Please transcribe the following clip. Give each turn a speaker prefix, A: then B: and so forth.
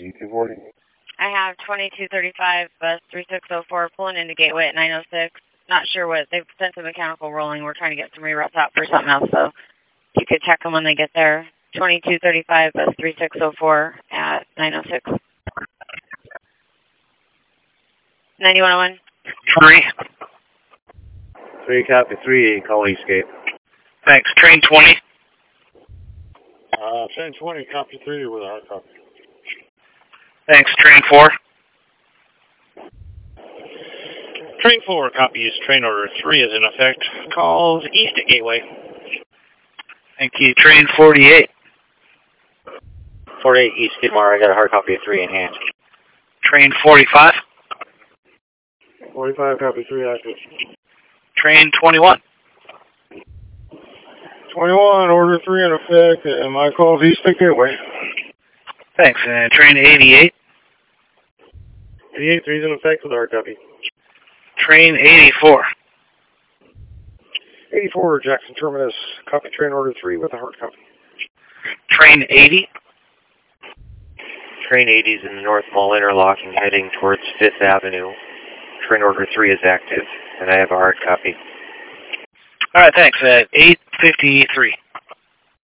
A: 240.
B: I have 2235 bus 3604 pulling into Gateway at 906. Not sure what, they've sent some mechanical rolling. We're trying to get some reroutes out for something else, so you could check them when they get there. 2235 bus 3604 at 906. 9101.
C: 3, copy 3, call Eastgate.
D: Thanks. Train 20.
A: Train 20, copy 3 with a hard copy.
D: Thanks. Train 4.
E: Train 4 copies. Train order 3 is in effect. Calls east at Gateway.
D: Thank you. Train 48.
C: 48 East Skidmore, I got a hard copy of 3 in hand.
D: Train 45.
A: 45, copy 3, active.
D: Train 21.
A: 21, order 3 in effect, and my call's east at Gateway.
D: Thanks. And train 88.
A: 88, 3's in effect with a hard copy.
D: Train 84.
A: 84, Jackson Terminus, copy train order 3 with a hard copy.
D: Train 80.
C: Train 80 is in the North Mall interlocking, heading towards 5th Avenue. Train order 3 is active, and I have a hard copy.
D: All right, thanks. At 8:53.